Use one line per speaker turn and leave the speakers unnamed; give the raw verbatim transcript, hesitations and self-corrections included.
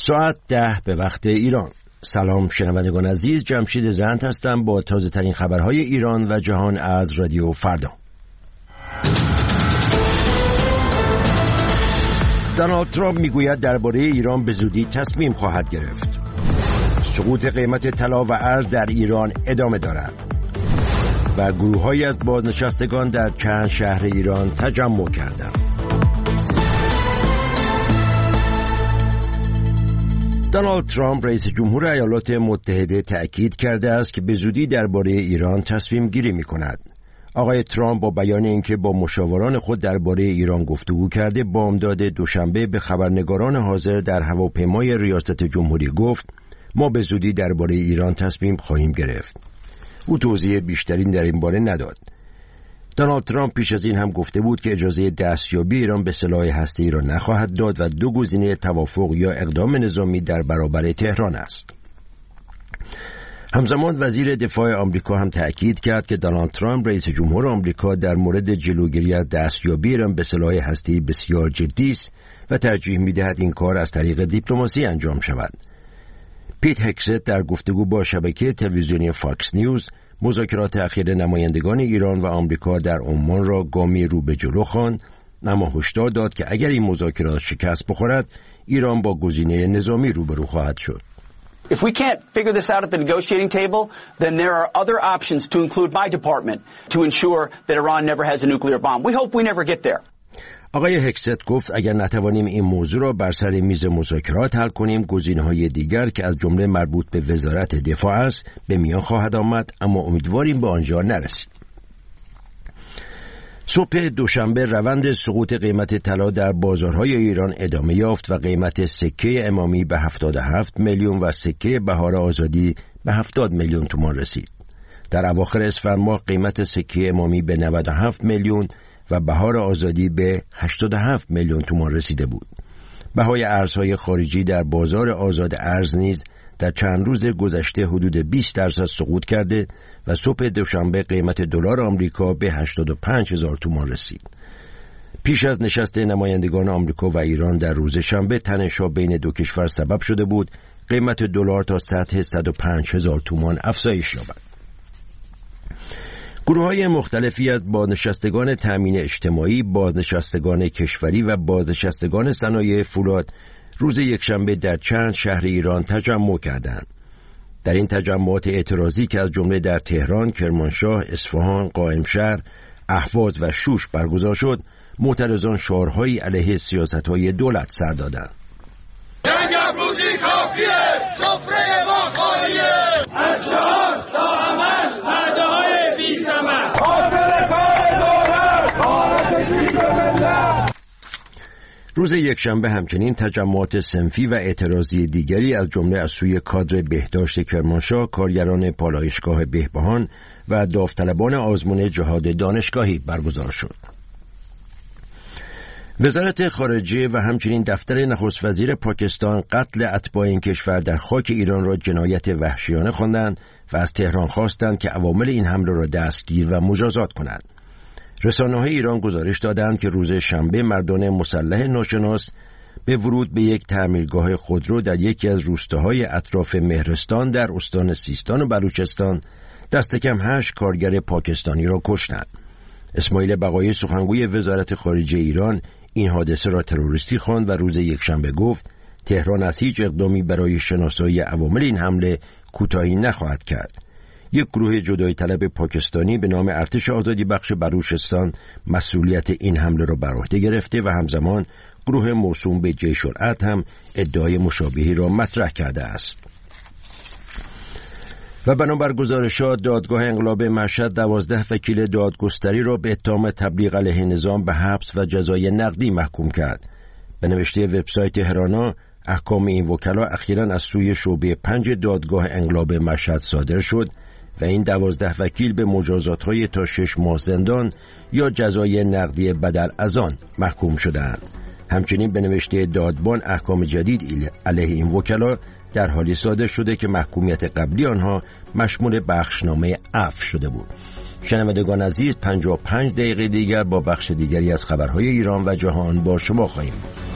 ساعت ده به وقت ایران. سلام شنوندگان عزیز، جمشید زند هستم با تازه ترین خبرهای ایران و جهان از رادیو فردا. دونالد ترامپ میگوید درباره ایران به زودی تصمیم خواهد گرفت. سقوط قیمت طلا و ارز در ایران ادامه دارد و گروه‌هایی از بازنشستگان در چند شهر ایران تجمع کردند. دونالد ترامپ رئیس جمهور ایالات متحده تأکید کرده است که به زودی درباره ایران تصمیم گیری می کند. آقای ترامپ با بیان اینکه با مشاوران خود درباره ایران گفتگو کرده، بامداد دوشنبه به خبرنگاران حاضر در هواپیمای ریاست جمهوری گفت ما به زودی درباره ایران تصمیم خواهیم گرفت. او توضیح بیشتری در این باره نداد. دونالد ترامپ پیش از این هم گفته بود که اجازه دستیابی ایران به سلاح هسته‌ای را نخواهد داد و دو گزینه توافق یا اقدام نظامی در برابر تهران است. همزمان وزیر دفاع آمریکا هم تأکید کرد که دونالد ترامپ رئیس جمهور آمریکا در مورد جلوگیری از دستیابی ایران به سلاح هسته‌ای بسیار جدی است و ترجیح می‌دهد این کار از طریق دیپلماسی انجام شود. پیت هکست در گفتگو با شبکه تلویزیونی فاکس نیوز مذاکرات اخیر نمایندگان ایران و آمریکا در عمان را گامی رو به جلو خواند، اما هشدار داد که اگر این مذاکرات شکست بخورد، ایران با گزینه نظامی روبرو خواهد شد.
If we can't figure this out at the negotiating table, then there are other options to include my department to ensure that Iran never has a nuclear bomb. We hope we never get there.
آقای هکست گفت اگر نتوانیم این موضوع را بر سر میز مذاکرات حل کنیم، گزینه‌های دیگر که از جمله مربوط به وزارت دفاع است به میان خواهد آمد، اما امیدواریم به آنجا نرسیم. صبح دوشنبه روند سقوط قیمت طلا در بازارهای ایران ادامه یافت و قیمت سکه امامی به هفتاد و هفت میلیون و سکه بهار آزادی به هفتاد میلیون تومان رسید. در اواخر اسفند ماه قیمت سکه امامی به نود و هفت میلیون و بهار آزادی به هشتاد و هفت میلیون تومان رسیده بود. بهای ارزهای خارجی در بازار آزاد ارز نیز در چند روز گذشته حدود بیست درصد سقوط کرده و صبح دوشنبه قیمت دلار آمریکا به هشتاد و پنج هزار تومان رسید. پیش از نشست نمایندگان آمریکا و ایران در روز شنبه تنش‌ها بین دو کشور سبب شده بود قیمت دلار تا سطح صد و پنج هزار تومان افزایش یابد. گروه‌های مختلفی از بازنشستگان تأمین اجتماعی، بازنشستگان کشوری و بازنشستگان صنایع فولاد روز یکشنبه در چند شهر ایران تجمع کردند. در این تجمعات اعتراضی که از جمله در تهران، کرمانشاه، اصفهان، قائمشهر، اهواز و شوش برگزار شد، معترضان شعارهایی علیه سیاست‌های دولت سر دادند.
جنگ افروزی کافیه، سفره ما خالیه، از شعار تا عمل وعده‌های بی‌ثمر، قاتل کار دولت، آرتشی به ملت.
روز یکشنبه همچنین تجمعات صنفی و اعتراضی دیگری از جمله از سوی کادر بهداشت کرمانشاه، کارگران پالایشگاه بهبهان و داوطلبان آزمون جهاد دانشگاهی برگزار شد. وزارت خارجه و همچنین دفتر نخست وزیر پاکستان قتل اتباع این کشور در خاک ایران را جنایت وحشیانه خواندند و از تهران خواستند که عوامل این حمله را دستگیر و مجازات کند. رسانه‌های ایران گزارش دادند که روز شنبه مردان مسلح ناشناس به ورود به یک تعمیرگاه خودرو در یکی از روستاهای اطراف مهرستان در استان سیستان و بلوچستان دست کم هشت کارگر پاکستانی را کشتند. اسماعیل بقایی سخنگوی وزارت خارجه ایران این حادثه را تروریستی خواند و روز یکشنبه گفت تهران از هیچ اقدامی برای شناسایی عوامل این حمله کوتاهی نخواهد کرد. یک گروه جدایی طلب پاکستانی به نام ارتش آزادی بخش بلوچستان مسئولیت این حمله را بر عهده گرفته و همزمان گروه موسوم به جیش العدل هم ادعای مشابهی را مطرح کرده است. و بنابر گزارشات دادگاه انقلاب مشهد دوازده وکیل دادگستری را به اتهام تبلیغ علیه نظام به حبس و جزای نقدی محکوم کرد. به نوشته وبسایت هرانا، احکام این وکلا اخیراً از سوی شعبه پنج دادگاه انقلاب مشهد صادر شد و این دوازده وکیل به مجازات‌های تا شش ماه زندان یا جزای نقدی بدل از آن محکوم شدند. همچنین به نوشته دادبان احکام جدید علیه این وکلا در حالی صادر شده که محکومیت قبلی آنها مشمول بخشنامه عفو شده بود. شنوندگان عزیز، پنجاه و پنج دقیقه دیگر با بخش دیگری از خبرهای ایران و جهان با شما خواهیم بود.